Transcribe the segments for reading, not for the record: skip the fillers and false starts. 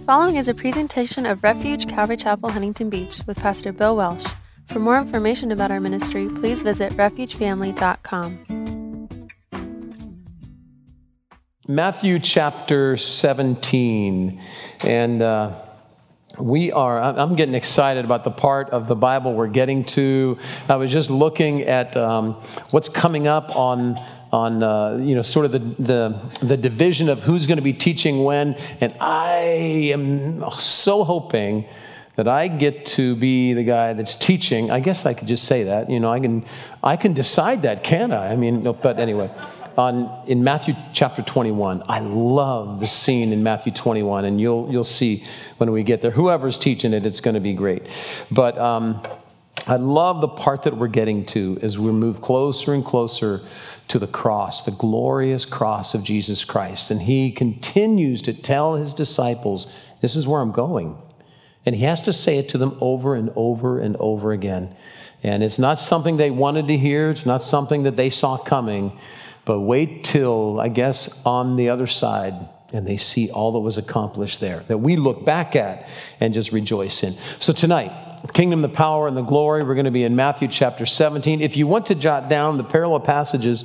following is a presentation of Refuge Calvary Chapel, Huntington Beach with Pastor Bill Welsh. For more information about our ministry, please visit refugefamily.com. Matthew chapter 17, and I'm getting excited about the part of the Bible we're getting to. I was just looking at what's coming up on sort of the division of who's going to be teaching when, and I am so hoping that I get to be the guy that's teaching. I guess I could just say that, I can decide that, can't I? But anyway, in Matthew chapter 21, I love the scene in Matthew 21, and you'll see when we get there. Whoever's teaching it, it's going to be great. But I love the part that we're getting to as we move closer and closer to the cross, the glorious cross of Jesus Christ. And he continues to tell his disciples, this is where I'm going. And he has to say it to them over and over and over again. And it's not something they wanted to hear. It's not something that they saw coming. But wait till, I guess, on the other side, and they see all that was accomplished there, that we look back at and just rejoice in. So tonight, Kingdom, the power, and the glory. We're going to be in Matthew chapter 17. If you want to jot down the parallel passages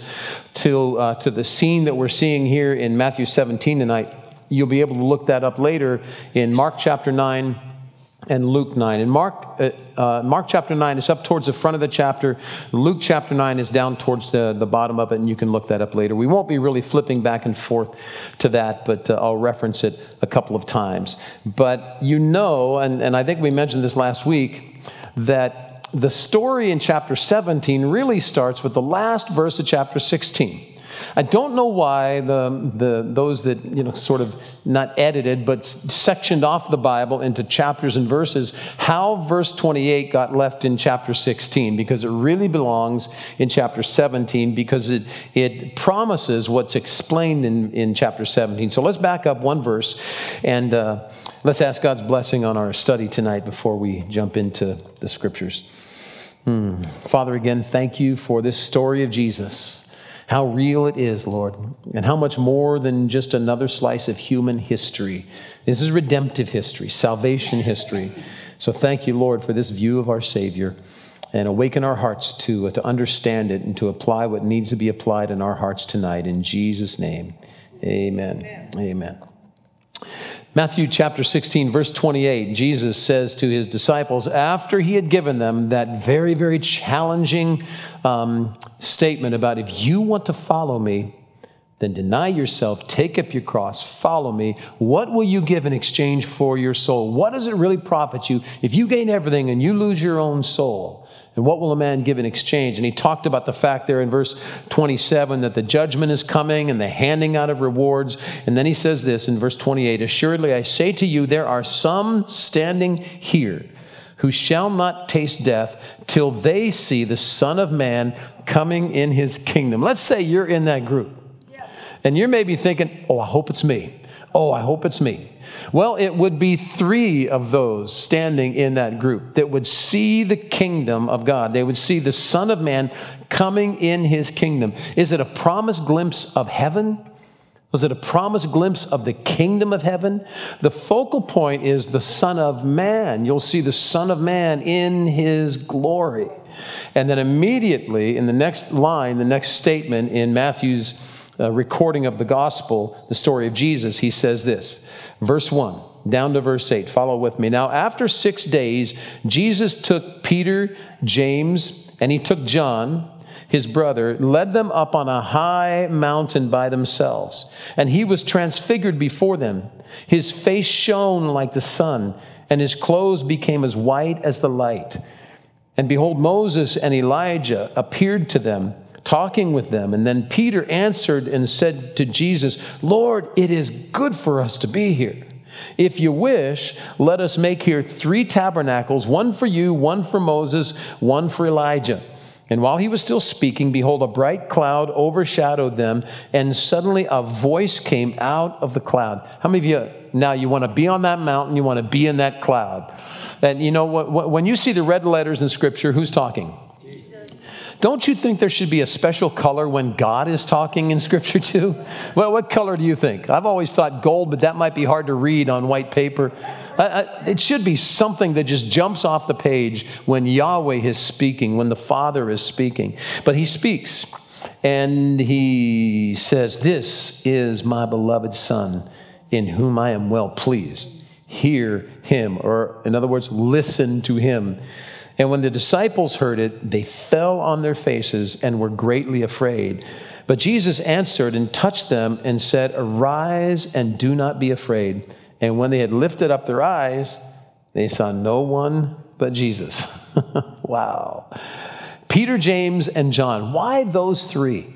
to the scene that we're seeing here in Matthew 17 tonight, you'll be able to look that up later in Mark chapter 9 and Luke 9. And Mark chapter 9 is up towards the front of the chapter. Luke chapter 9 is down towards the bottom of it, and you can look that up later. We won't be really flipping back and forth to that, but I'll reference it a couple of times. But and I think we mentioned this last week, that the story in chapter 17 really starts with the last verse of chapter 16. I don't know why those that, sort of not edited, but sectioned off the Bible into chapters and verses, how verse 28 got left in chapter 16, because it really belongs in chapter 17, because it promises what's explained in chapter 17. So let's back up one verse, and let's ask God's blessing on our study tonight before we jump into the scriptures. Father, again, thank you for this story of Jesus. How real it is, Lord, and how much more than just another slice of human history. This is redemptive history, salvation history. So thank you, Lord, for this view of our Savior, and awaken our hearts to understand it and to apply what needs to be applied in our hearts tonight. In Jesus' name, amen. Amen. Matthew chapter 16, verse 28, Jesus says to his disciples, after he had given them that very, very challenging statement about, if you want to follow me, then deny yourself, take up your cross, follow me. What will you give in exchange for your soul? What does it really profit you if you gain everything and you lose your own soul? And what will a man give in exchange? And he talked about the fact there in verse 27 that the judgment is coming and the handing out of rewards. And then he says this in verse 28, assuredly I say to you, there are some standing here who shall not taste death till they see the Son of Man coming in his kingdom. Let's say you're in that group. And you're maybe thinking, oh, I hope it's me. Oh, I hope it's me. Well, it would be 3 of those standing in that group that would see the kingdom of God. They would see the Son of Man coming in his kingdom. Is it a promised glimpse of heaven? Was it a promised glimpse of the kingdom of heaven? The focal point is the Son of Man. You'll see the Son of Man in his glory. And then immediately in the next line, the next statement in Matthew's recording of the gospel, the story of Jesus, he says this, verse 1 down to verse 8. Follow with me. Now, after 6 days, Jesus took Peter, James, and he took John, his brother, led them up on a high mountain by themselves. And he was transfigured before them. His face shone like the sun, and his clothes became as white as the light. And behold, Moses and Elijah appeared to them, talking with them. And then Peter answered and said to Jesus, Lord, it is good for us to be here. If you wish, let us make here 3 tabernacles, one for you, one for Moses, one for Elijah. And while he was still speaking, behold, a bright cloud overshadowed them, and suddenly a voice came out of the cloud. How many of you now you want to be on that mountain, you want to be in that cloud? And you know, when you see the red letters in Scripture, who's talking? Don't you think there should be a special color when God is talking in Scripture too? Well, what color do you think? I've always thought gold, but that might be hard to read on white paper. It should be something that just jumps off the page when Yahweh is speaking, when the Father is speaking. But he speaks, and he says, "This is my beloved Son, in whom I am well pleased. Hear him," or in other words, listen to him. And when the disciples heard it, they fell on their faces and were greatly afraid. But Jesus answered and touched them and said, "Arise and do not be afraid." And when they had lifted up their eyes, they saw no one but Jesus. Wow. Peter, James, and John. Why those three?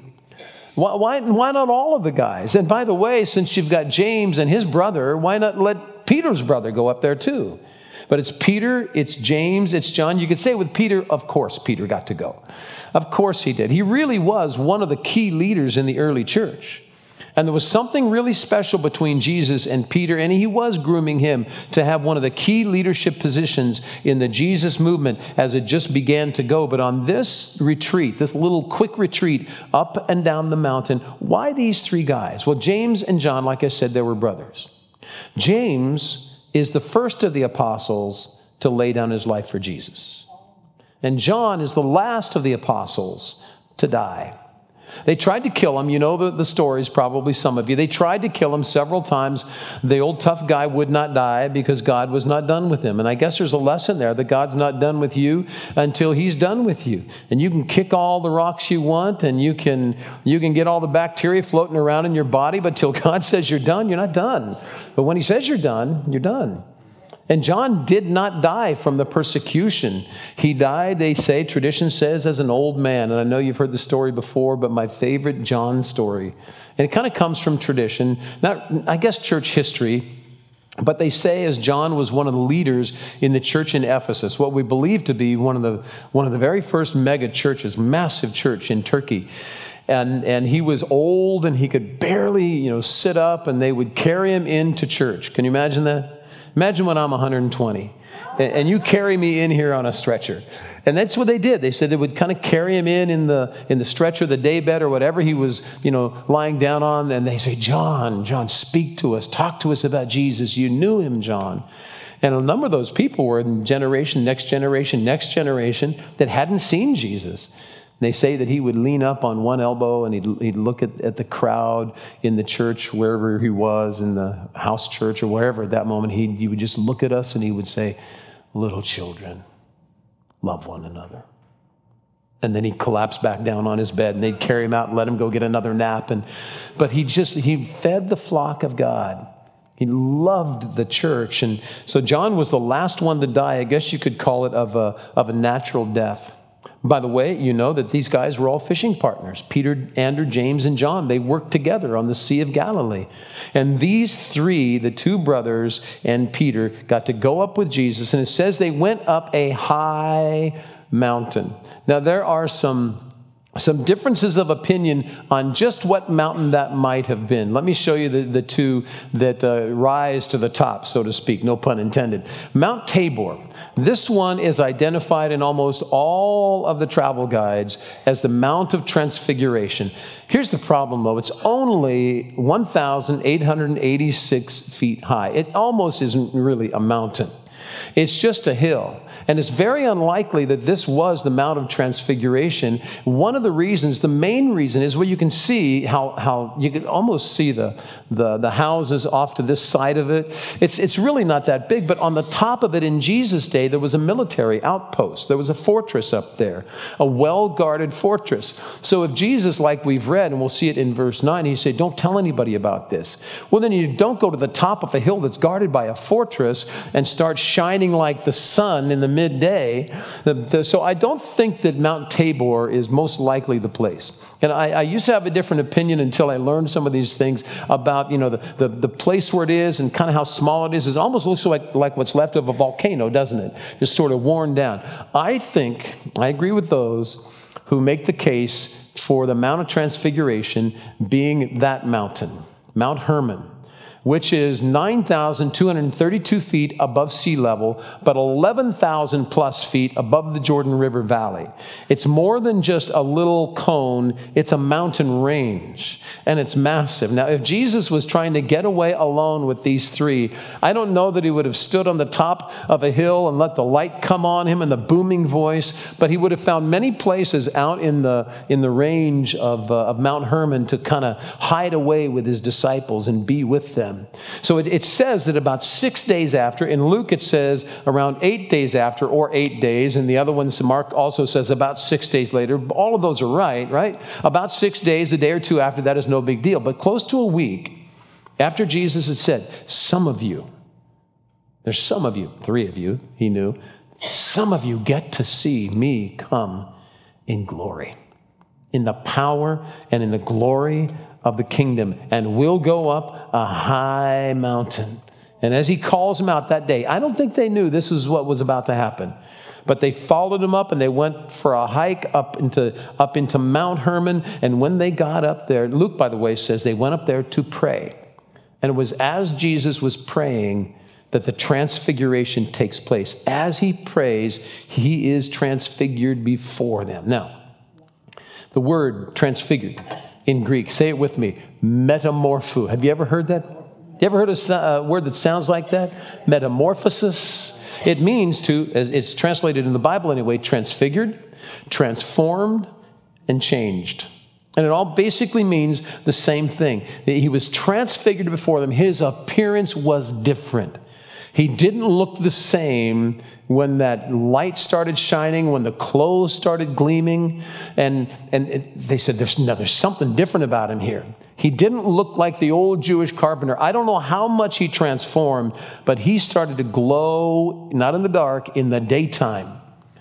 Why not all of the guys? And by the way, since you've got James and his brother, why not let Peter's brother go up there too? But it's Peter, it's James, it's John. You could say with Peter, of course Peter got to go. Of course he did. He really was one of the key leaders in the early church. And there was something really special between Jesus and Peter, and he was grooming him to have one of the key leadership positions in the Jesus movement as it just began to go. But on this retreat, this little quick retreat up and down the mountain, why these three guys? Well, James and John, like I said, they were brothers. James is the first of the apostles to lay down his life for Jesus. And John is the last of the apostles to die. They tried to kill him. You know the stories, probably some of you. They tried to kill him several times. The old tough guy would not die because God was not done with him. And I guess there's a lesson there that God's not done with you until he's done with you. And you can kick all the rocks you want, and you can get all the bacteria floating around in your body, but till God says you're done, you're not done. But when he says you're done, you're done. And John did not die from the persecution. He died, they say, tradition says, as an old man. And I know you've heard the story before, but my favorite John story, and it kind of comes from tradition, not, I guess, church history. But they say as John was one of the leaders in the church in Ephesus, what we believe to be one of the very first mega churches, massive church in Turkey. And he was old and he could barely, sit up, and they would carry him into church. Can you imagine that? Imagine when I'm 120 and you carry me in here on a stretcher. And that's what they did. They said they would kind of carry him in the stretcher, the daybed or whatever he was, lying down on. And they say, John, speak to us. Talk to us about Jesus. You knew him, John. And a number of those people were in next generation that hadn't seen Jesus. They say that he would lean up on one elbow and he'd look at the crowd in the church, wherever he was, in the house church or wherever at that moment. He would just look at us and he would say, "Little children, love one another." And then he'd collapse back down on his bed and they'd carry him out and let him go get another nap. But he fed the flock of God. He loved the church. And so John was the last one to die. I guess you could call it of a natural death. By the way, you know that these guys were all fishing partners. Peter, Andrew, James, and John, they worked together on the Sea of Galilee. And these three, the two brothers and Peter, got to go up with Jesus. And it says they went up a high mountain. Now, there are some differences of opinion on just what mountain that might have been. Let me show you the two that rise to the top, so to speak, no pun intended. Mount Tabor. This one is identified in almost all of the travel guides as the Mount of Transfiguration. Here's the problem, though. It's only 1,886 feet high. It almost isn't really a mountain. It's just a hill. And it's very unlikely that this was the Mount of Transfiguration. One of the reasons, the main reason, is where you can see how you can almost see the houses off to this side of it. It's really not that big, but on the top of it in Jesus' day, there was a military outpost. There was a fortress up there, a well-guarded fortress. So if Jesus, like we've read, and we'll see it in verse 9, he said, "Don't tell anybody about this." Well, then you don't go to the top of a hill that's guarded by a fortress and start shining like the sun in the midday. So I don't think that Mount Tabor is most likely the place. And I used to have a different opinion until I learned some of these things about, the place where it is and kind of how small it is. It almost looks like what's left of a volcano, doesn't it? Just sort of worn down. I agree with those who make the case for the Mount of Transfiguration being that mountain, Mount Hermon, which is 9,232 feet above sea level, but 11,000 plus feet above the Jordan River Valley. It's more than just a little cone. It's a mountain range, and it's massive. Now, if Jesus was trying to get away alone with these three, I don't know that he would have stood on the top of a hill and let the light come on him and the booming voice, but he would have found many places out in the range of Mount Hermon to kind of hide away with his disciples and be with them. So it says that about 6 days after, in Luke it says around 8 days after, or 8 days, and the other ones, Mark also says about 6 days later. All of those are right? About 6 days, a day or two after that is no big deal. But close to a week after Jesus had said, there's some of you, 3 of you, he knew, some of you get to see me come in glory, in the power and in the glory of the kingdom, and we'll go up a high mountain. And as he calls them out that day, I don't think they knew this is what was about to happen, but they followed him up and they went for a hike up into Mount Hermon. And when they got up there, Luke, by the way, says they went up there to pray. And it was as Jesus was praying that the transfiguration takes place. As he prays, he is transfigured before them. Now, the word transfigured in Greek, say it with me, metamorpho. Have you ever heard that? You ever heard a word that sounds like that? Metamorphosis. It means it's translated in the Bible anyway, transfigured, transformed, and changed. And it all basically means the same thing. He was transfigured before them. His appearance was different. He didn't look the same when that light started shining, when the clothes started gleaming. And they said, there's something different about him here. He didn't look like the old Jewish carpenter. I don't know how much he transformed, but he started to glow, not in the dark, in the daytime.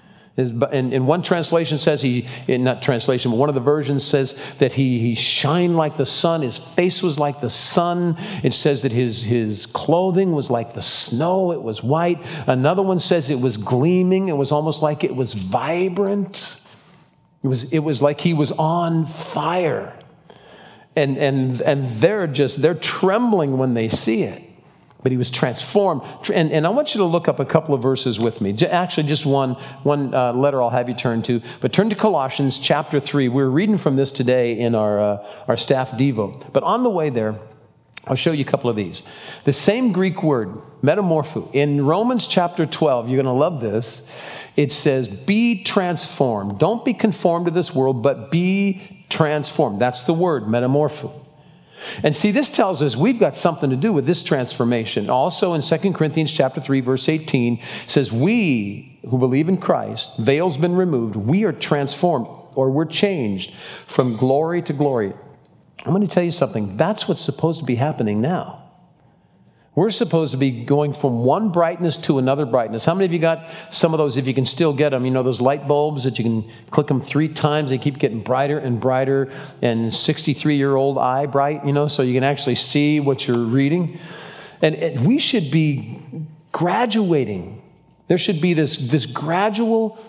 In one translation says one of the versions says that he shined like the sun. His face was like the sun. It says that his clothing was like the snow. It was white. Another one says it was gleaming. It was almost like it was vibrant. It was like he was on fire. And they're trembling when they see it. But he was transformed. And I want you to look up a couple of verses with me. Actually, just one letter I'll have you turn to. But turn to Colossians chapter 3. We're reading from this today in our staff Devo. But on the way there, I'll show you a couple of these. The same Greek word, metamorpho, in Romans chapter 12, you're going to love this. It says, be transformed. Don't be conformed to this world, but be transformed. That's the word, metamorpho. And see, this tells us we've got something to do with this transformation. Also in 2 Corinthians chapter 3, verse 18, says, we who believe in Christ, veil's been removed, we are transformed, or we're changed from glory to glory. I'm going to tell you something. That's what's supposed to be happening now. We're supposed to be going from one brightness to another brightness. How many of you got some of those, if you can still get them, those light bulbs that you can click them 3 times, they keep getting brighter and brighter, and 63-year-old eye bright, so you can actually see what you're reading. And we should be graduating. There should be this gradual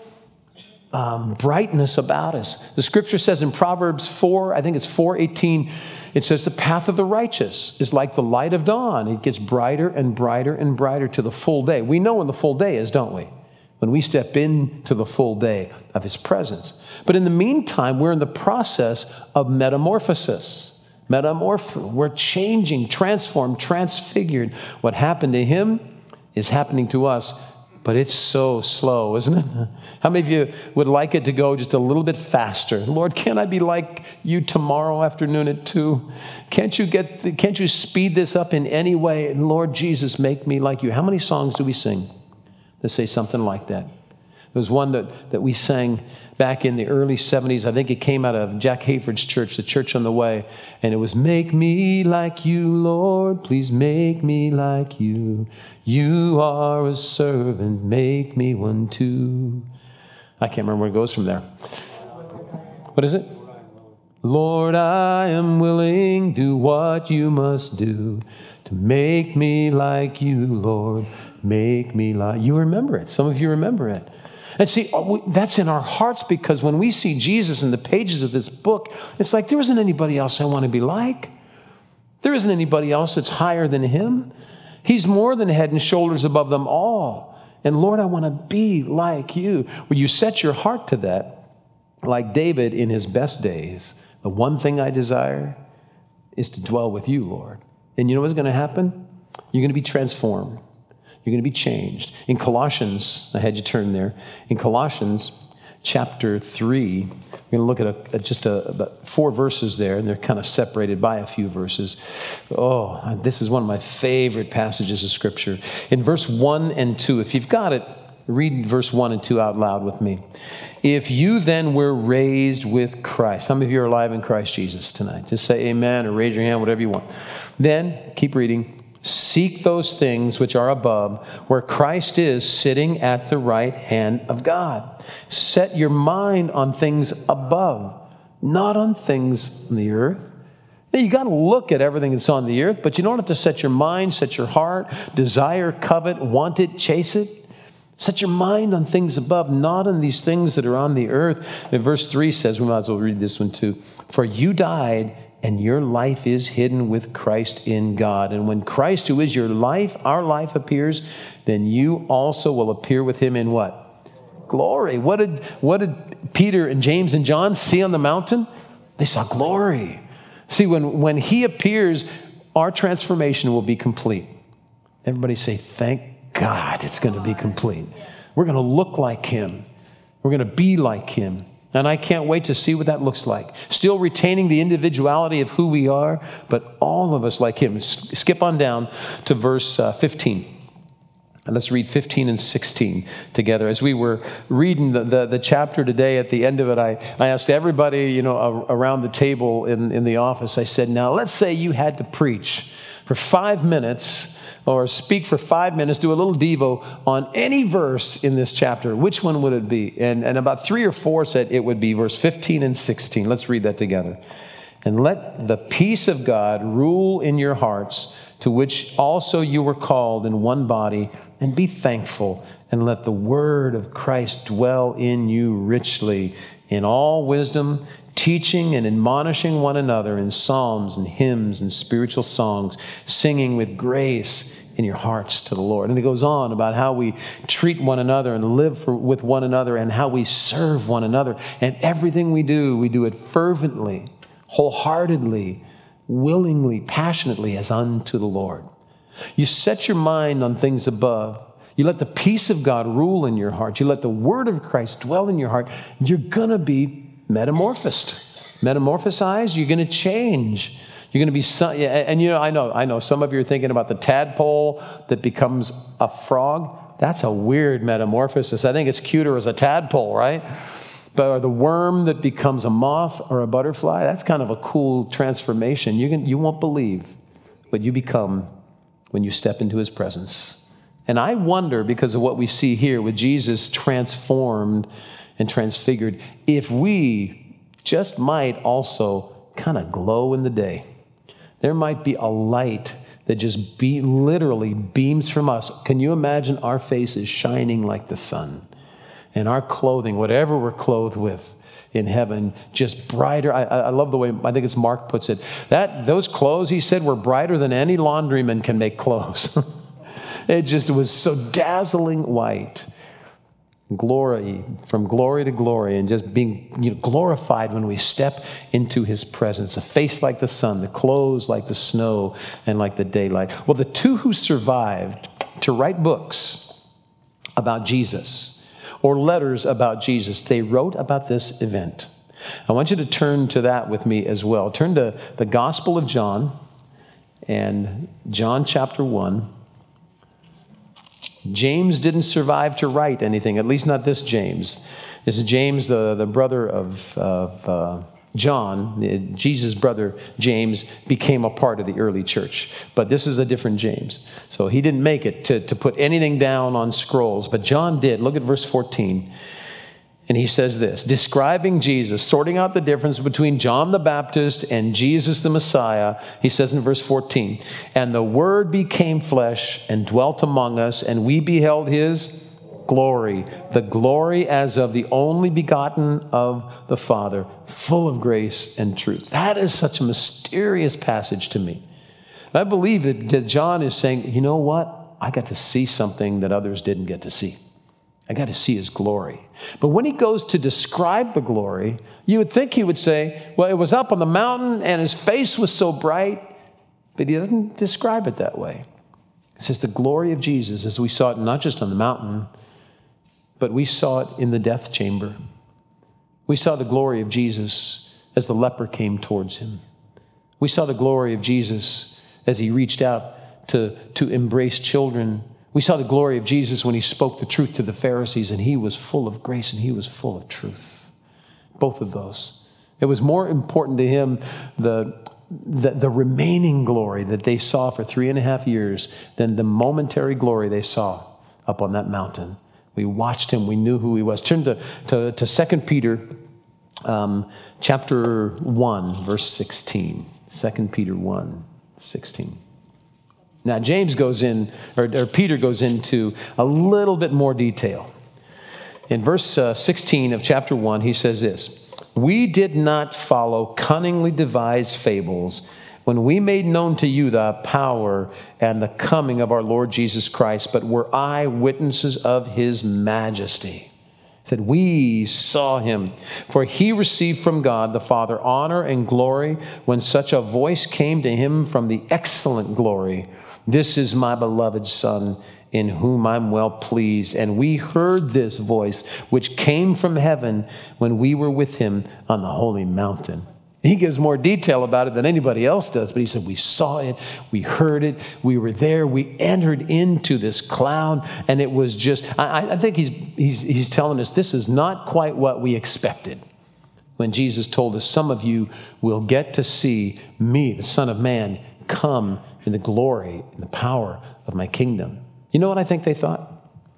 brightness about us. The scripture says in Proverbs 4, I think it's 4:18, it says the path of the righteous is like the light of dawn. It gets brighter and brighter and brighter to the full day. We know when the full day is, don't we? When we step into the full day of his presence. But in the meantime, we're in the process of metamorphosis. We're changing, transformed, transfigured. What happened to him is happening to us. But it's so slow, isn't it? How many of you would like it to go just a little bit faster? Lord, can't I be like you tomorrow afternoon at 2? Can't you speed this up in any way? And Lord Jesus, make me like you. How many songs do we sing that say something like that? There was one that we sang back in the early 70s. I think it came out of Jack Hayford's church, the Church on the Way. And it was, make me like you, Lord, please make me like you. You are a servant, make me one too. I can't remember where it goes from there. What is it? Lord, I am willing, do what you must do to make me like you, Lord, make me like you. Remember it. Some of you remember it. And see, that's in our hearts, because when we see Jesus in the pages of this book, it's like there isn't anybody else I want to be like. There isn't anybody else that's higher than him. He's more than head and shoulders above them all. And Lord, I want to be like you. Will you set your heart to that, like David in his best days? The one thing I desire is to dwell with you, Lord. And you know what's going to happen? You're going to be transformed. You're going to be changed. In Colossians, I had you turn there. In Colossians chapter 3, we're going to look at about 4 verses there, and they're kind of separated by a few verses. Oh, this is one of my favorite passages of Scripture. In verse 1 and 2, if you've got it, read verse 1 and 2 out loud with me. If you then were raised with Christ. How many of you are alive in Christ Jesus tonight? Just say amen or raise your hand, whatever you want. Then, keep reading. Seek those things which are above, where Christ is sitting at the right hand of God. Set your mind on things above, not on things on the earth. Now, you got to look at everything that's on the earth, but you don't have to set your mind, set your heart, desire, covet, want it, chase it. Set your mind on things above, not on these things that are on the earth. And verse 3 says, we might as well read this one too. For you died, and your life is hidden with Christ in God. And when Christ, who is your life, our life, appears, then you also will appear with him in what? Glory. What did Peter and James and John see on the mountain? They saw glory. See, when he appears, our transformation will be complete. Everybody say, thank God it's going to be complete. We're going to look like him. We're going to be like him. And I can't wait to see what that looks like. Still retaining the individuality of who we are, but all of us like him. Skip on down to verse 15. And let's read 15 and 16 together. As we were reading the chapter today, at the end of it, I asked everybody, around the table in the office, I said, now let's say you had to preach for 5 minutes or speak for 5 minutes, do a little devo on any verse in this chapter. Which one would it be? And about 3 or 4 said it would be verse 15 and 16. Let's read that together. And let the peace of God rule in your hearts, to which also you were called in one body, and be thankful, and let the word of Christ dwell in you richly in all wisdom, teaching and admonishing one another in psalms and hymns and spiritual songs, singing with grace in your hearts to the Lord. And it goes on about how we treat one another and live with one another, and how we serve one another. And everything we do it fervently, wholeheartedly, willingly, passionately, as unto the Lord. You set your mind on things above. You let the peace of God rule in your heart. You let the word of Christ dwell in your heart. You're going to be metamorphosed. Metamorphosized, you're going to change. You're going to be, and I know some of you are thinking about the tadpole that becomes a frog. That's a weird metamorphosis. I think it's cuter as a tadpole, right? But the worm that becomes a moth or a butterfly, that's kind of a cool transformation. You won't believe what you become when you step into his presence. And I wonder, because of what we see here with Jesus transformed and transfigured, if we just might also kind of glow in the day. There might be a light that just literally beams from us. Can you imagine our faces shining like the sun? And our clothing, whatever we're clothed with in heaven, just brighter. I love the way, I think it's Mark puts it, that those clothes, he said, were brighter than any laundryman can make clothes. It just was so dazzling white. Glory, from glory to glory, and just being glorified when we step into his presence. A face like the sun, the clothes like the snow, and like the daylight. Well, the two who survived to write books about Jesus, or letters about Jesus, they wrote about this event. I want you to turn to that with me as well. Turn to the Gospel of John, and John chapter 1. James didn't survive to write anything, at least not this James. This is James, the brother of John. Jesus' brother, James, became a part of the early church. But this is a different James. So he didn't make it to put anything down on scrolls. But John did. Look at verse 14. And he says this, describing Jesus, sorting out the difference between John the Baptist and Jesus the Messiah. He says in verse 14, and the Word became flesh and dwelt among us, and we beheld his glory, the glory as of the only begotten of the Father, full of grace and truth. That is such a mysterious passage to me. I believe that John is saying, you know what? I got to see something that others didn't get to see. I got to see his glory. But when he goes to describe the glory, you would think he would say, well, it was up on the mountain and his face was so bright, but he doesn't describe it that way. It says the glory of Jesus, as we saw it not just on the mountain, but we saw it in the death chamber. We saw the glory of Jesus as the leper came towards him. We saw the glory of Jesus as he reached out to embrace children. We saw the glory of Jesus when he spoke the truth to the Pharisees, and he was full of grace and he was full of truth. Both of those. It was more important to him the remaining glory that they saw for 3.5 years than the momentary glory they saw up on that mountain. We watched him. We knew who he was. Turn to 2 Peter chapter 1, verse 16. 2 Peter 1, 16. Now, James goes in, or Peter goes into a little bit more detail. In verse 16 of chapter 1, he says this, "We did not follow cunningly devised fables when we made known to you the power and the coming of our Lord Jesus Christ, but were eyewitnesses of his majesty." He said, we saw him, for he received from God the Father honor and glory when such a voice came to him from the excellent glory. "This is my beloved Son, in whom I'm well pleased." And we heard this voice, which came from heaven when we were with him on the holy mountain. He gives more detail about it than anybody else does, but he said, we saw it, we heard it, we were there, we entered into this cloud, and it was just, I think he's telling us this is not quite what we expected. When Jesus told us, some of you will get to see me, the Son of Man, come in the glory and the power of my kingdom. You know what I think they thought?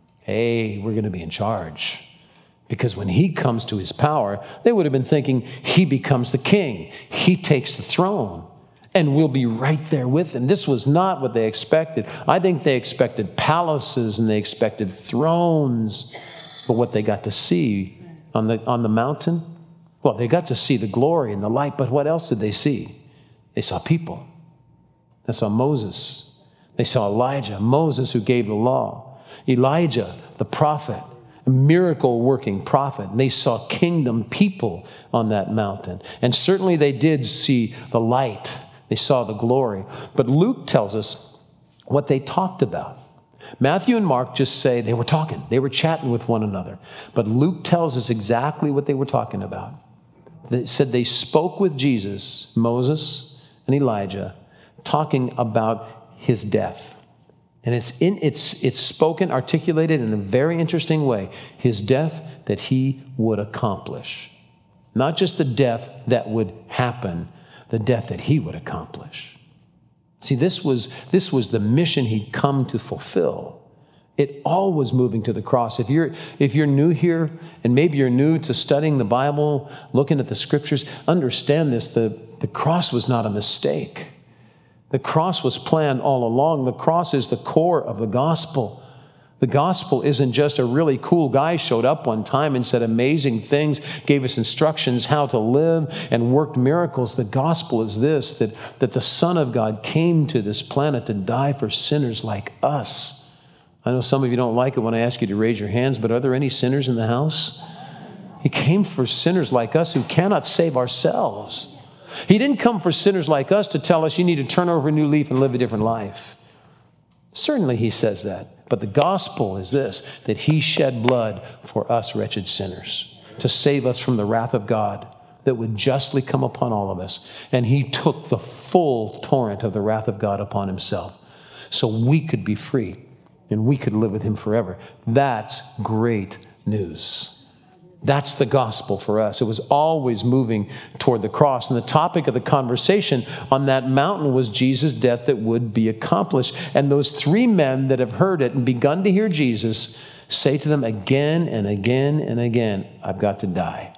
Hey, we're going to be in charge. Because when he comes to his power, they would have been thinking he becomes the king. He takes the throne, and we'll be right there with him. This was not what they expected. I think they expected palaces and they expected thrones. But what they got to see on the mountain, well, they got to see the glory and the light. But what else did they see? They saw people. They saw Moses. They saw Elijah, Moses who gave the law. Elijah, the prophet. A miracle-working prophet. And they saw kingdom people on that mountain. And certainly they did see the light. They saw the glory. But Luke tells us what they talked about. Matthew and Mark just say they were talking. They were chatting with one another. But Luke tells us exactly what they were talking about. They said they spoke with Jesus, Moses, and Elijah, talking about his death. And it's spoken, articulated in a very interesting way. His death that he would accomplish. Not just the death that would happen, the death that he would accomplish. See, this was the mission he'd come to fulfill. It all was moving to the cross. If you're new here, and maybe you're new to studying the Bible, looking at the scriptures, understand this, the cross was not a mistake. The cross was planned all along. The cross is the core of the gospel. The gospel isn't just a really cool guy showed up one time and said amazing things, gave us instructions how to live, and worked miracles. The gospel is this, that the Son of God came to this planet to die for sinners like us. I know some of you don't like it when I ask you to raise your hands, but are there any sinners in the house? He came for sinners like us who cannot save ourselves. He didn't come for sinners like us to tell us you need to turn over a new leaf and live a different life. Certainly he says that. But the gospel is this, that he shed blood for us wretched sinners to save us from the wrath of God that would justly come upon all of us. And he took the full torrent of the wrath of God upon himself so we could be free and we could live with him forever. That's great news. That's the gospel for us. It was always moving toward the cross. And the topic of the conversation on that mountain was Jesus' death that would be accomplished. And those three men that have heard it and begun to hear Jesus say to them again and again and again, I've got to die.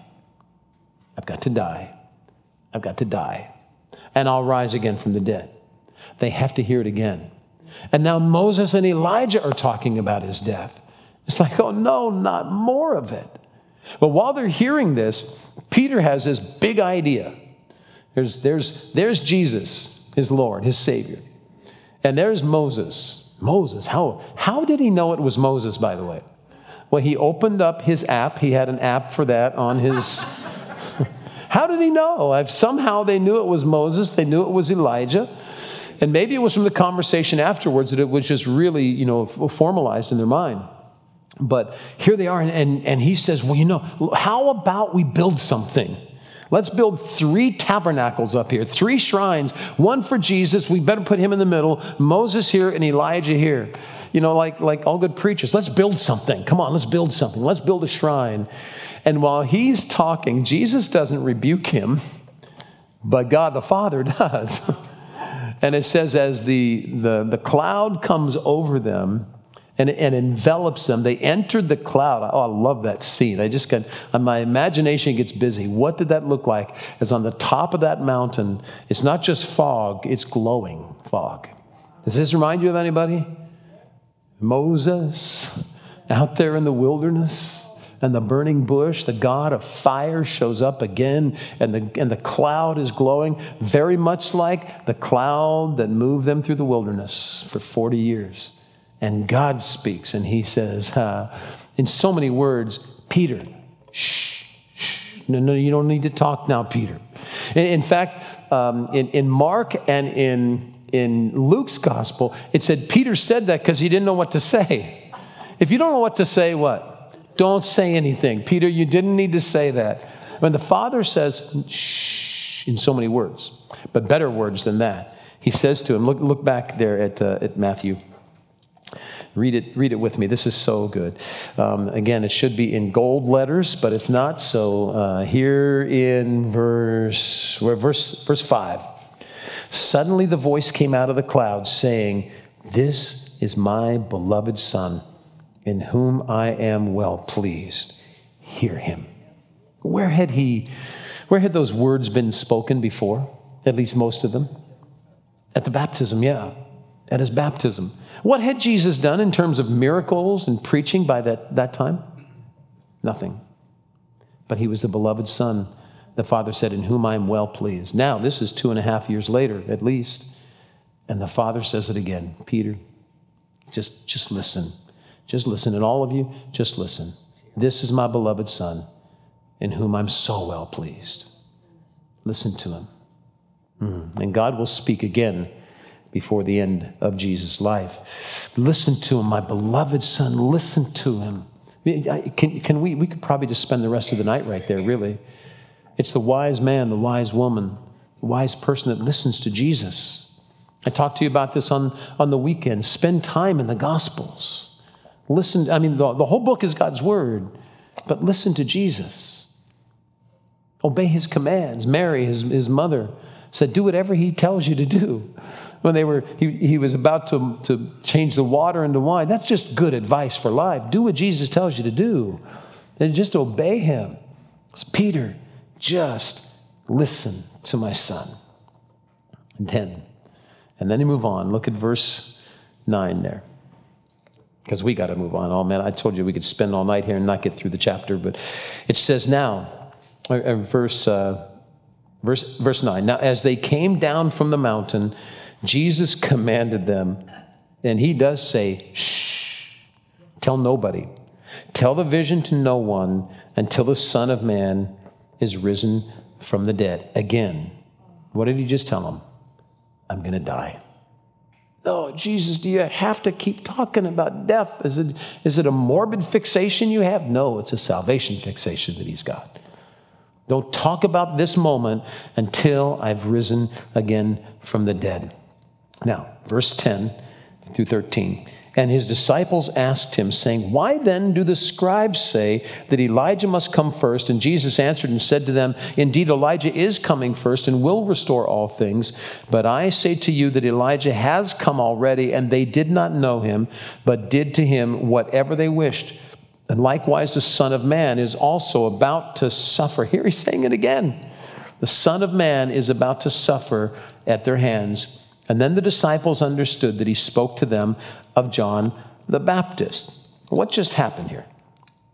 I've got to die. I've got to die. And I'll rise again from the dead. They have to hear it again. And now Moses and Elijah are talking about his death. It's like, oh no, not more of it. But while they're hearing this, Peter has this big idea. There's Jesus, his Lord, his Savior. And there's Moses. Moses, how did he know it was Moses, by the way? Well, he opened up his app. He had an app for that on his... How did he know? Somehow they knew it was Moses. They knew it was Elijah. And maybe it was from the conversation afterwards that it was just really, formalized in their mind. But here they are, and he says, well, how about we build something? Let's build 3 tabernacles up here, 3 shrines, one for Jesus. We better put him in the middle, Moses here and Elijah here. Like all good preachers, let's build something. Come on, let's build something. Let's build a shrine. And while he's talking, Jesus doesn't rebuke him, but God the Father does. And it says as the cloud comes over them, and envelops them. They entered the cloud. Oh, I love that scene. My imagination gets busy. What did that look like? As on the top of that mountain, it's not just fog, it's glowing fog. Does this remind you of anybody? Moses out there in the wilderness and the burning bush, the God of fire shows up again, and the cloud is glowing, very much like the cloud that moved them through the wilderness for 40 years. And God speaks, and he says, in so many words, Peter, shh. No, you don't need to talk now, Peter. In fact, in Mark and in Luke's gospel, it said Peter said that because he didn't know what to say. If you don't know what to say, what? Don't say anything. Peter, you didn't need to say that. When the Father says, shh, in so many words, but better words than that, he says to him, look back there at Matthew. Read it with me. This is so good. Again, it should be in gold letters, but it's not. So here in verse 5, suddenly the voice came out of the cloud saying, "This is my beloved Son, in whom I am well pleased. Hear him." Where had those words been spoken before? At least most of them. At the baptism, yeah. At his baptism. What had Jesus done in terms of miracles and preaching by that time? Nothing. But he was the beloved Son, the Father said, in whom I am well pleased. Now, this is 2.5 years later, at least. And the Father says it again. Peter, just listen. Just listen. And all of you, just listen. This is my beloved Son, in whom I'm so well pleased. Listen to him. And God will speak again before the end of Jesus' life. Listen to him, my beloved Son. Listen to him. We could probably just spend the rest of the night right there, really. It's the wise man, the wise woman, the wise person that listens to Jesus. I talked to you about this on the weekend. Spend time in the Gospels. Listen, the whole book is God's Word, but listen to Jesus. Obey his commands. Mary, his mother, said, do whatever he tells you to do. When he was about to change the water into wine, that's just good advice for life. Do what Jesus tells you to do. And just obey him. So Peter, just listen to my Son. And then you move on. Look at verse 9 there. Because we got to move on. Oh man, I told you we could spend all night here and not get through the chapter. But it says now, verse 9. Now as they came down from the mountain, Jesus commanded them, and he does say, shh, tell nobody. Tell the vision to no one until the Son of Man is risen from the dead. Again, what did he just tell them? I'm going to die. Oh, Jesus, do you have to keep talking about death? Is it a morbid fixation you have? No, it's a salvation fixation that he's got. Don't talk about this moment until I've risen again from the dead. Now, verse 10 through 13. And his disciples asked him, saying, why then do the scribes say that Elijah must come first? And Jesus answered and said to them, indeed, Elijah is coming first and will restore all things. But I say to you that Elijah has come already, and they did not know him, but did to him whatever they wished. And likewise, the Son of Man is also about to suffer. Here he's saying it again. The Son of Man is about to suffer at their hands. And then the disciples understood that he spoke to them of John the Baptist. What just happened here?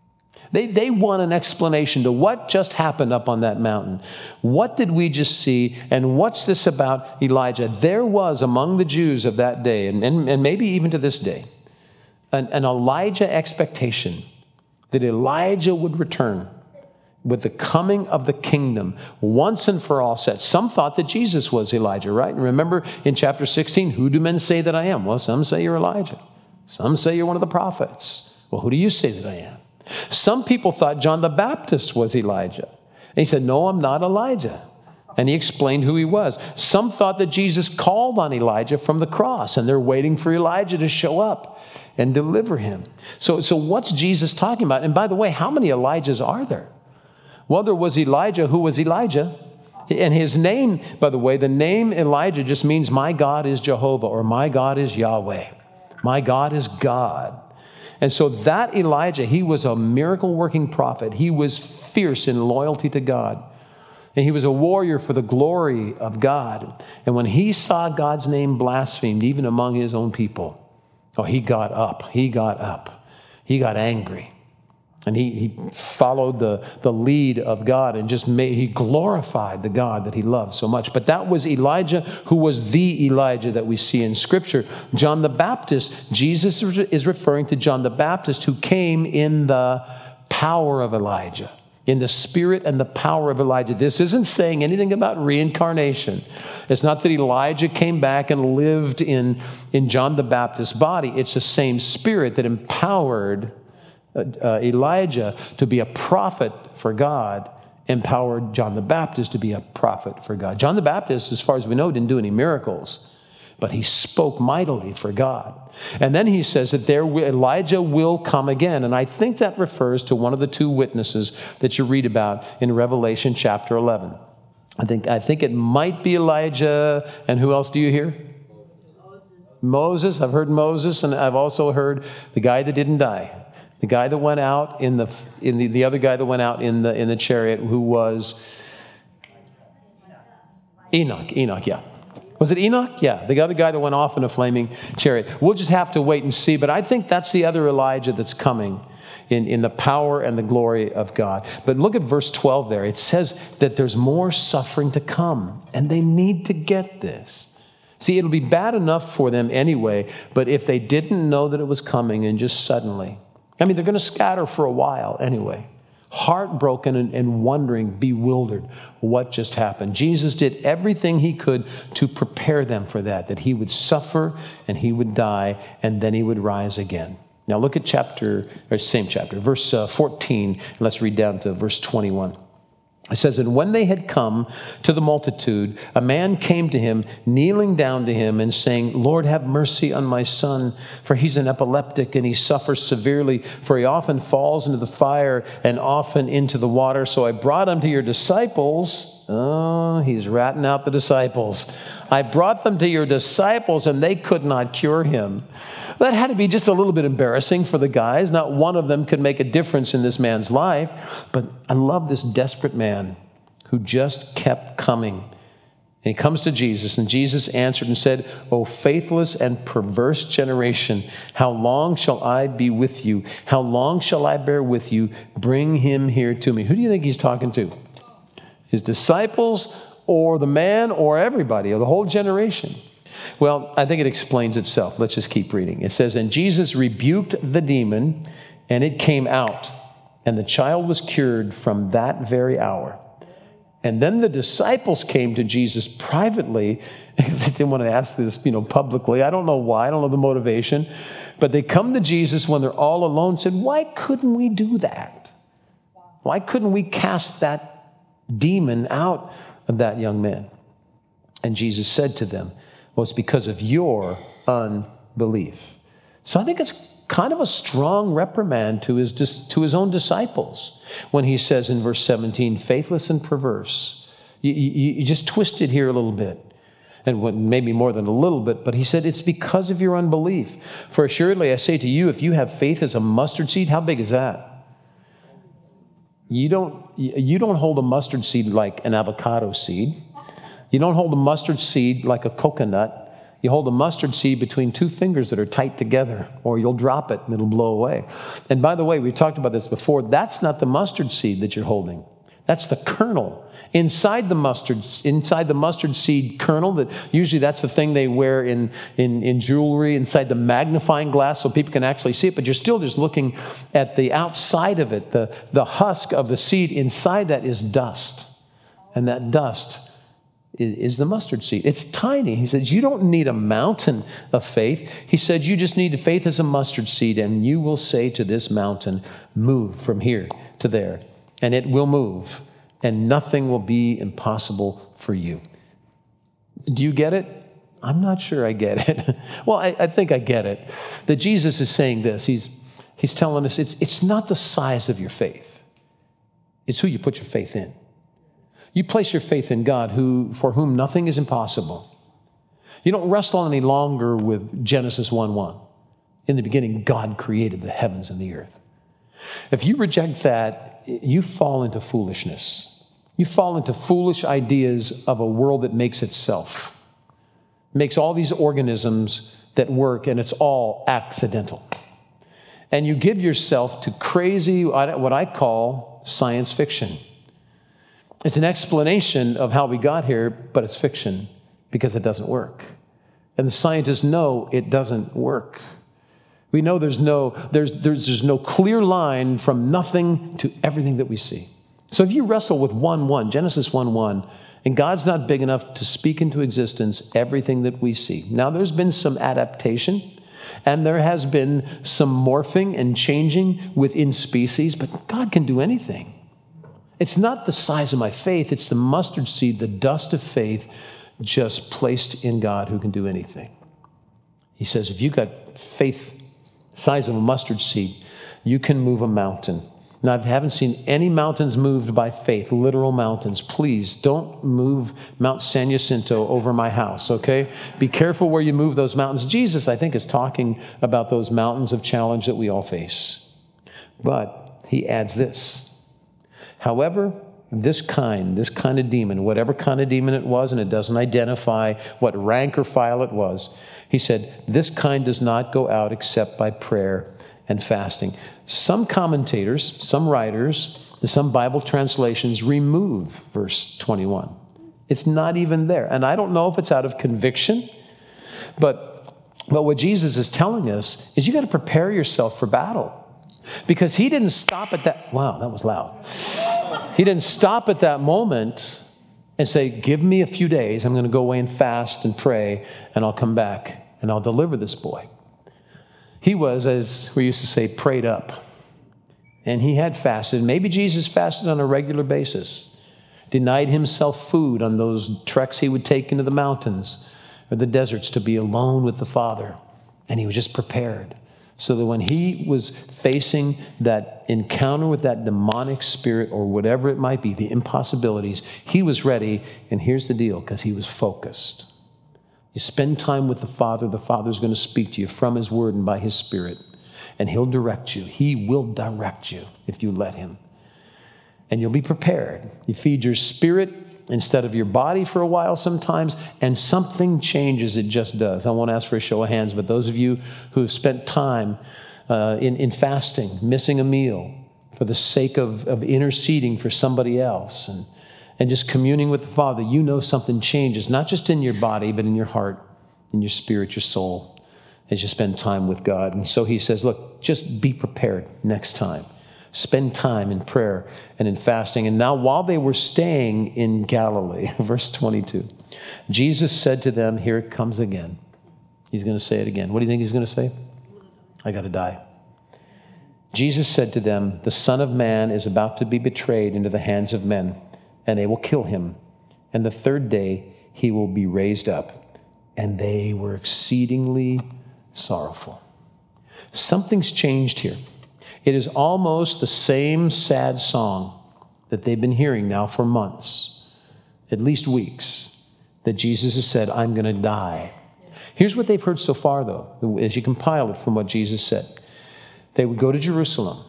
They want an explanation to what just happened up on that mountain. What did we just see? And what's this about Elijah? There was among the Jews of that day, and maybe even to this day, an Elijah expectation that Elijah would return with the coming of the kingdom once and for all set. Some thought that Jesus was Elijah, right? And remember in chapter 16, who do men say that I am? Well, some say you're Elijah. Some say you're one of the prophets. Well, who do you say that I am? Some people thought John the Baptist was Elijah. And he said, no, I'm not Elijah. And he explained who he was. Some thought that Jesus called on Elijah from the cross, and they're waiting for Elijah to show up and deliver him. So what's Jesus talking about? And by the way, how many Elijahs are there? Well, there was Elijah who was Elijah. And his name, by the way, the name Elijah just means my God is Jehovah, or my God is Yahweh. My God is God. And so that Elijah, he was a miracle-working prophet. He was fierce in loyalty to God. And he was a warrior for the glory of God. And when he saw God's name blasphemed, even among his own people, he got up. He got up. He got angry. And he followed the lead of God and he glorified the God that he loved so much. But that was Elijah, who was the Elijah that we see in Scripture. John the Baptist, Jesus is referring to John the Baptist, who came in the power of Elijah, in the spirit and the power of Elijah. This isn't saying anything about reincarnation. It's not that Elijah came back and lived in John the Baptist's body. It's the same spirit that empowered Elijah to be a prophet for God, empowered John the Baptist to be a prophet for God. John the Baptist, as far as we know, didn't do any miracles, but he spoke mightily for God. And then he says that Elijah will come again. And I think that refers to one of the two witnesses that you read about in Revelation chapter 11. I think it might be Elijah. And who else do you hear? Moses. I've heard Moses, and I've also heard the guy that didn't die. The guy that went out the other guy that went out in the chariot, who was Enoch. Enoch, yeah. Was it Enoch? Yeah, the other guy that went off in a flaming chariot. We'll just have to wait and see. But I think that's the other Elijah that's coming in the power and the glory of God. But look at verse 12 there. It says that there's more suffering to come, and they need to get this. See, it'll be bad enough for them anyway, but if they didn't know that it was coming and just suddenly, they're going to scatter for a while anyway, heartbroken and wondering, bewildered, what just happened. Jesus did everything he could to prepare them for that he would suffer and he would die and then he would rise again. Now look at same chapter, verse 14. Let's read down to verse 21. It says, and when they had come to the multitude, a man came to him, kneeling down to him and saying, Lord, have mercy on my son, for he's an epileptic and he suffers severely, for he often falls into the fire and often into the water. So I brought him to your disciples. Oh, he's ratting out the disciples. I brought them to your disciples and they could not cure him. That had to be just a little bit embarrassing for the guys. Not one of them could make a difference in this man's life. But I love this desperate man who just kept coming. And he comes to Jesus, and Jesus answered and said, O faithless and perverse generation, how long shall I be with you? How long shall I bear with you? Bring him here to me. Who do you think he's talking to? His disciples, or the man, or everybody, or the whole generation? Well, I think it explains itself. Let's just keep reading. It says, and Jesus rebuked the demon, and it came out, and the child was cured from that very hour. And then the disciples came to Jesus privately, because they didn't want to ask this, publicly. I don't know why. I don't know the motivation. But they come to Jesus when they're all alone and said, why couldn't we do that? Why couldn't we cast that demon out of that young man? And Jesus said to them, well, it's because of your unbelief. So I think it's kind of a strong reprimand to his own disciples when he says in verse 17, faithless and perverse. You just twist it here a little bit, and maybe more than a little bit, but he said it's because of your unbelief. For assuredly I say to you, if you have faith as a mustard seed, how big is that? You don't hold a mustard seed like an avocado seed. You don't hold a mustard seed like a coconut. You hold a mustard seed between two fingers that are tight together, or you'll drop it and it'll blow away. And by the way, we talked about this before. That's not the mustard seed that you're holding. That's the kernel. Inside the mustard seed kernel, that usually that's the thing they wear in jewelry, inside the magnifying glass so people can actually see it, but you're still just looking at the outside of it. The husk of the seed inside that is dust. And that dust is the mustard seed. It's tiny. He says, you don't need a mountain of faith. He said, you just need faith as a mustard seed, and you will say to this mountain, move from here to there, and it will move, and nothing will be impossible for you. Do you get it? I'm not sure I get it. Well, I think I get it. That Jesus is saying this. He's telling us it's not the size of your faith. It's who you put your faith in. You place your faith in God, for whom nothing is impossible. You don't wrestle any longer with Genesis 1:1. In the beginning, God created the heavens and the earth. If you reject that, you fall into foolishness. You fall into foolish ideas of a world that makes itself. Makes all these organisms that work, and it's all accidental. And you give yourself to crazy, what I call science fiction. It's an explanation of how we got here, but it's fiction because it doesn't work. And the scientists know it doesn't work. We know there's no clear line from nothing to everything that we see. So if you wrestle with 1:1, Genesis 1:1, and God's not big enough to speak into existence everything that we see. Now, there's been some adaptation, and there has been some morphing and changing within species, but God can do anything. It's not the size of my faith, it's the mustard seed, the dust of faith just placed in God who can do anything. He says, if you've got faith size of a mustard seed, you can move a mountain. Now, I haven't seen any mountains moved by faith, literal mountains. Please don't move Mount San Jacinto over my house, okay? Be careful where you move those mountains. Jesus, I think, is talking about those mountains of challenge that we all face. But he adds this. However, this kind of demon, whatever kind of demon it was, and it doesn't identify what rank or file it was, he said, this kind does not go out except by prayer and fasting. Some commentators, some writers, some Bible translations remove verse 21. It's not even there. And I don't know if it's out of conviction, but what Jesus is telling us is you got to prepare yourself for battle. Because he didn't stop at that. Wow, that was loud. He didn't stop at that moment and say, give me a few days. I'm going to go away and fast and pray, and I'll come back and I'll deliver this boy. He was, as we used to say, prayed up. And he had fasted. Maybe Jesus fasted on a regular basis. Denied himself food on those treks he would take into the mountains or the deserts to be alone with the Father. And he was just prepared. So that when he was facing that encounter with that demonic spirit or whatever it might be, the impossibilities, he was ready. And here's the deal, because he was focused. You spend time with the Father's going to speak to you from his word and by his Spirit. And he'll direct you. He will direct you if you let him. And you'll be prepared. You feed your spirit instead of your body for a while sometimes, and something changes. It just does. I won't ask for a show of hands, but those of you who have spent time in fasting, missing a meal for the sake of interceding for somebody else and just communing with the Father, you know something changes, not just in your body, but in your heart, in your spirit, your soul, as you spend time with God. And so he says, look, just be prepared next time. Spend time in prayer and in fasting. And now while they were staying in Galilee, verse 22, Jesus said to them, here it comes again. He's going to say it again. What do you think he's going to say? I got to die. Jesus said to them, the Son of Man is about to be betrayed into the hands of men, and they will kill him. And the third day he will be raised up. And they were exceedingly sorrowful. Something's changed here. It is almost the same sad song that they've been hearing now for months, at least weeks, that Jesus has said, I'm going to die. Here's what they've heard so far, though, as you compile it from what Jesus said. They would go to Jerusalem.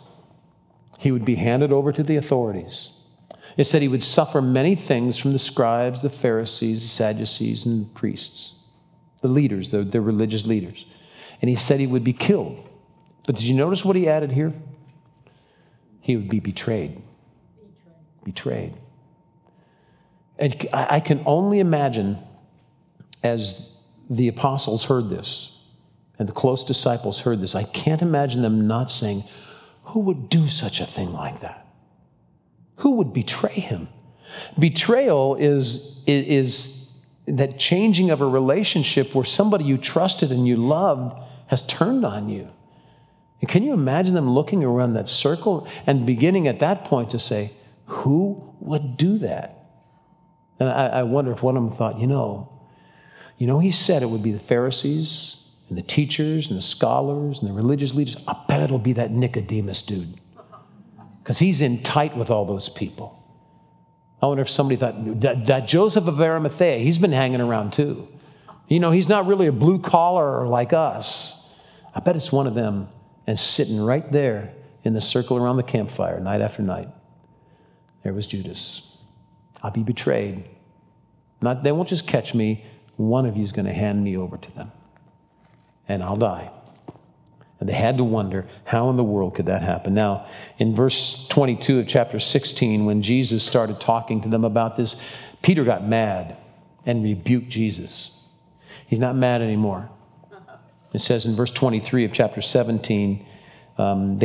He would be handed over to the authorities. It said he would suffer many things from the scribes, the Pharisees, the Sadducees, and the priests. the leaders, the religious leaders. And he said he would be killed. But did you notice what he added here? He would be betrayed. Betrayed. And I can only imagine, as the apostles heard this and the close disciples heard this, I can't imagine them not saying, who would do such a thing like that? Who would betray him? Betrayal is that changing of a relationship where somebody you trusted and you loved has turned on you. And can you imagine them looking around that circle and beginning at that point to say, who would do that? And I wonder if one of them thought, he said it would be the Pharisees and the teachers and the scholars and the religious leaders. I bet it'll be that Nicodemus dude, because he's in tight with all those people. I wonder if somebody thought, that Joseph of Arimathea, he's been hanging around too. He's not really a blue collar like us. I bet it's one of them, and sitting right there in the circle around the campfire night after night, there was Judas. I'll be betrayed. They won't just catch me. One of you is going to hand me over to them, and I'll die. And they had to wonder, how in the world could that happen? Now, in verse 22 of chapter 16, when Jesus started talking to them about this, Peter got mad and rebuked Jesus. He's not mad anymore. It says in verse 23 of chapter 17, they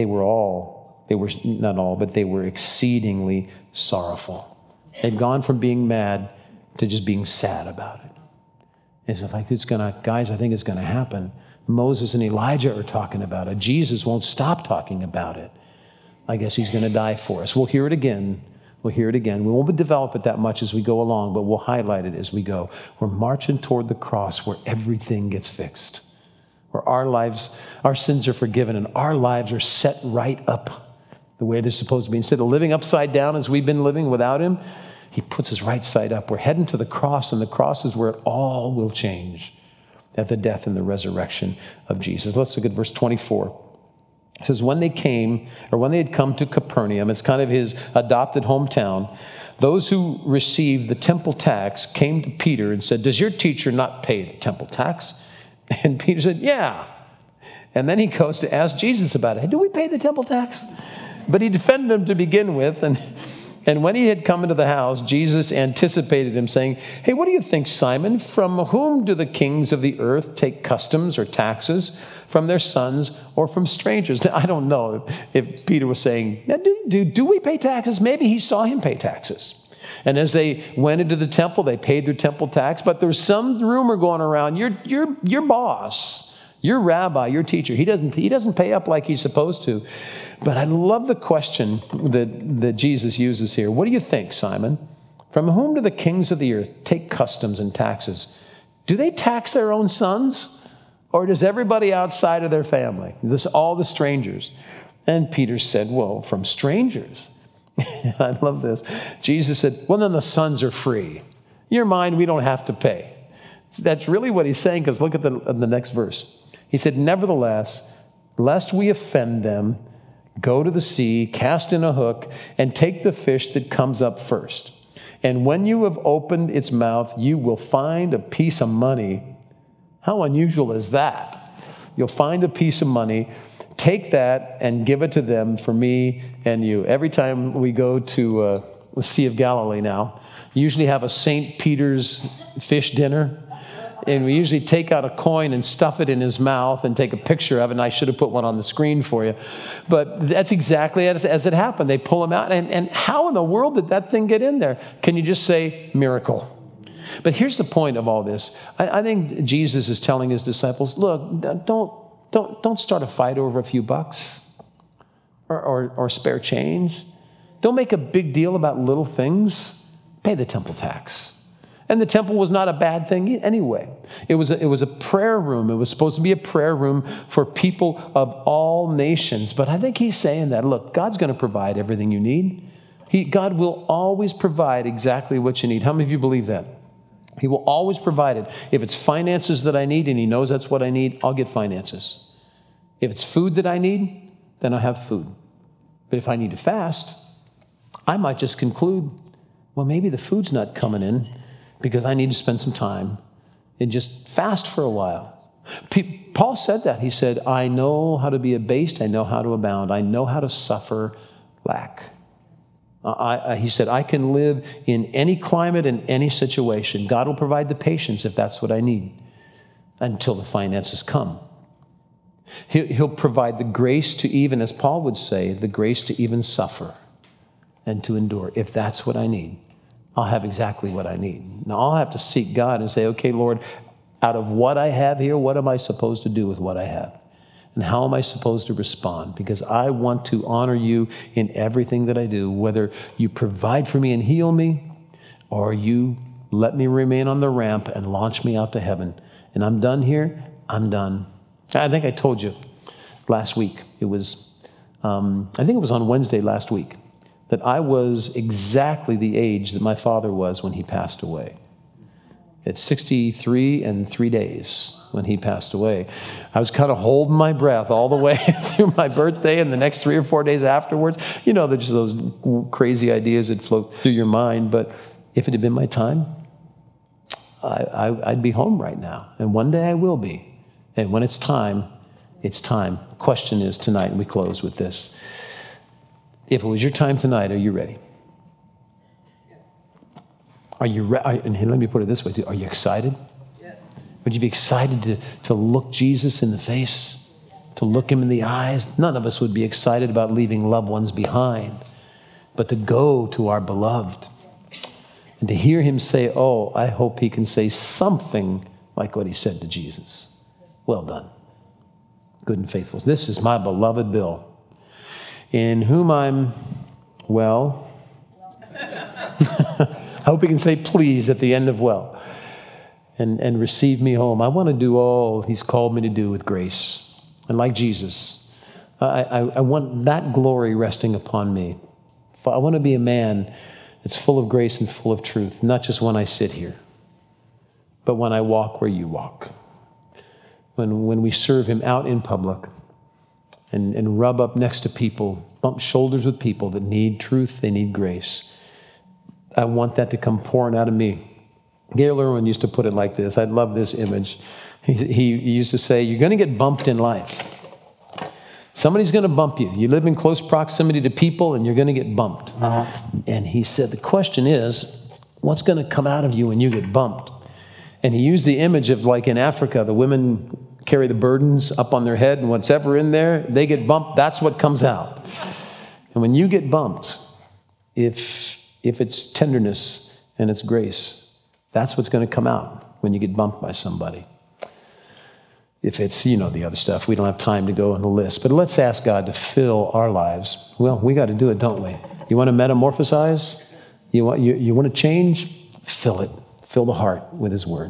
were exceedingly sorrowful. They'd gone from being mad to just being sad about it. It's like, guys, I think it's going to happen. Moses and Elijah are talking about it. Jesus won't stop talking about it. I guess he's going to die for us. We'll hear it again. We won't develop it that much as we go along, but we'll highlight it as we go. We're marching toward the cross where everything gets fixed, where our sins are forgiven, and our lives are set right up the way they're supposed to be. Instead of living upside down as we've been living without him, he puts us right side up. We're heading to the cross, and the cross is where it all will change at the death and the resurrection of Jesus. Let's look at verse 24. It says, when they had come to Capernaum, it's kind of his adopted hometown, those who received the temple tax came to Peter and said, does your teacher not pay the temple tax? And Peter said, yeah. And then he goes to ask Jesus about it. Hey, do we pay the temple tax? But he defended him to begin with, and when he had come into the house, Jesus anticipated him, saying, hey, what do you think, Simon? From whom do the kings of the earth take customs or taxes? From their sons or from strangers? Now, I don't know if Peter was saying, do we pay taxes? Maybe he saw him pay taxes. And as they went into the temple, they paid their temple tax. But there's some rumor going around, your boss, your rabbi, your teacher, he doesn't pay up like he's supposed to. But I love the question that Jesus uses here. What do you think, Simon? From whom do the kings of the earth take customs and taxes? Do they tax their own sons? Or does everybody outside of their family? All the strangers? And Peter said, well, from strangers. I love this. Jesus said, well, then the sons are free. You're mine, we don't have to pay. That's really what he's saying, because look at the next verse. He said, nevertheless, lest we offend them, go to the sea, cast in a hook, and take the fish that comes up first. And when you have opened its mouth, you will find a piece of money. How unusual is that? You'll find a piece of money. Take that and give it to them for me and you. Every time we go to the Sea of Galilee now, we usually have a St. Peter's fish dinner. And we usually take out a coin and stuff it in his mouth and take a picture of it. And I should have put one on the screen for you. But that's exactly as it happened. They pull him out. And how in the world did that thing get in there? Can you just say miracle? But here's the point of all this. I think Jesus is telling his disciples, look, don't start a fight over a few bucks or spare change. Don't make a big deal about little things. Pay the temple tax. And the temple was not a bad thing anyway. It was a prayer room. It was supposed to be a prayer room for people of all nations. But I think he's saying that, look, God's going to provide everything you need. God will always provide exactly what you need. How many of you believe that? He will always provide it. If it's finances that I need and he knows that's what I need, I'll get finances. If it's food that I need, then I'll have food. But if I need to fast, I might just conclude, well, maybe the food's not coming in because I need to spend some time and just fast for a while. Paul said that. He said, I know how to be abased. I know how to abound. I know how to suffer lack. He said, I can live in any climate and any situation. God will provide the patience if that's what I need until the finances come. He'll provide the grace to even, as Paul would say, the grace to even suffer and to endure. If that's what I need, I'll have exactly what I need. Now, I'll have to seek God and say, okay, Lord, out of what I have here, what am I supposed to do with what I have? And how am I supposed to respond? Because I want to honor you in everything that I do, whether you provide for me and heal me, or you let me remain on the ramp and launch me out to heaven. And I'm done here, I'm done. I think I told you last week, it was, I think it was on Wednesday last week, that I was exactly the age that my father was when he passed away. At 63 and 3 days when he passed away. I was kind of holding my breath all the way through my birthday and the next 3 or 4 days afterwards. You know, there's just those crazy ideas that float through your mind. But if it had been my time, I'd be home right now. And one day I will be. And when it's time, it's time. The question is tonight, and we close with this. If it was your time tonight, are you ready? Are you ready? And let me put it this way, too. Are you excited? Yes. Would you be excited to look Jesus in the face, to look him in the eyes? None of us would be excited about leaving loved ones behind, but to go to our beloved and to hear him say, oh, I hope he can say something like what he said to Jesus. Well done, good and faithful. This is my beloved Bill, in whom I'm, well, I hope he can say please at the end of well and receive me home. I want to do all he's called me to do with grace. And like Jesus, I want that glory resting upon me. I want to be a man that's full of grace and full of truth, not just when I sit here, but when I walk where you walk. When we serve him out in public and rub up next to people, bump shoulders with people that need truth, they need grace. I want that to come pouring out of me. Gail Irwin used to put it like this. I love this image. He used to say, you're going to get bumped in life. Somebody's going to bump you. You live in close proximity to people and you're going to get bumped. And he said, the question is, what's going to come out of you when you get bumped? And he used the image of, like in Africa, the women carry the burdens up on their head, and whatever in there, they get bumped, that's what comes out. And when you get bumped, if it's tenderness and it's grace, that's what's going to come out when you get bumped by somebody. If it's, the other stuff, we don't have time to go on the list. But let's ask God to fill our lives. Well, we got to do it, don't we? You want to metamorphosize? You want to change? Fill it. Fill the heart with his word.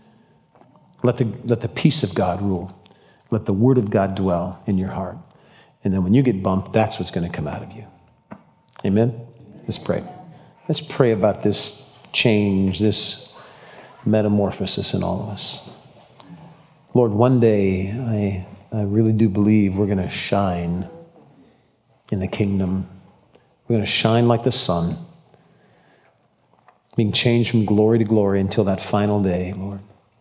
Let the peace of God rule. Let the word of God dwell in your heart. And then when you get bumped, that's what's going to come out of you. Amen? Let's pray. Let's pray about this change, this metamorphosis in all of us. Lord, one day, I really do believe we're going to shine in the kingdom. We're going to shine like the sun, being changed from glory to glory until that final day, Lord.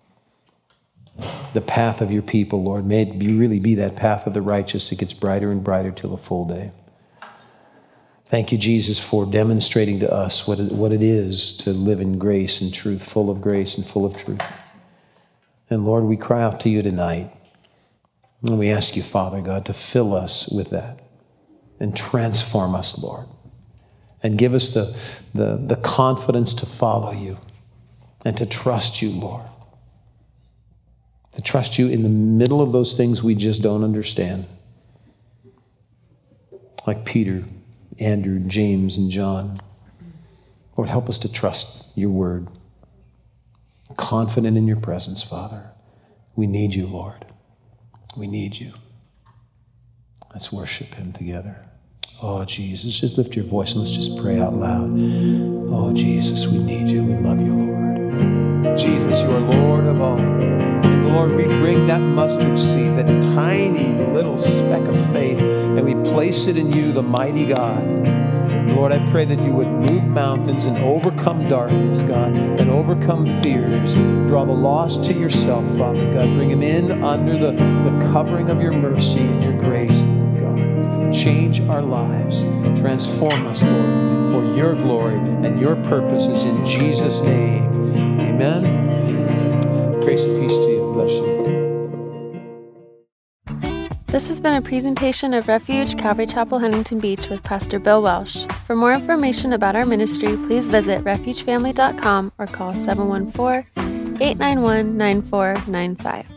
The path of your people, Lord, may it really be that path of the righteous that gets brighter and brighter till the full day. Thank you, Jesus, for demonstrating to us what it is to live in grace and truth, full of grace and full of truth. And Lord, we cry out to you tonight, and we ask you, Father God, to fill us with that and transform us, Lord, and give us the confidence to follow you and to trust you, Lord. To trust you in the middle of those things we just don't understand. Like Peter, Andrew, James, and John. Lord, help us to trust your word. Confident in your presence, Father. We need you, Lord. We need you. Let's worship him together. Oh, Jesus, just lift your voice and let's just pray out loud. Oh, Jesus, we need you. We love you, Lord. Jesus, you are Lord of all. Lord, we bring that mustard seed, that tiny little speck of faith, and we place it in you, the mighty God. Lord, I pray that you would move mountains and overcome darkness, God, and overcome fears. Draw the lost to yourself, Father God. Bring them in under the covering of your mercy and your grace, Lord God. Change our lives. Transform us, Lord, for your glory and your purposes in Jesus' name. Amen. Grace and peace to you. Bless you. This has been a presentation of Refuge Calvary Chapel, Huntington Beach with Pastor Bill Welsh. For more information about our ministry, please visit refugefamily.com or call 714-891-9495.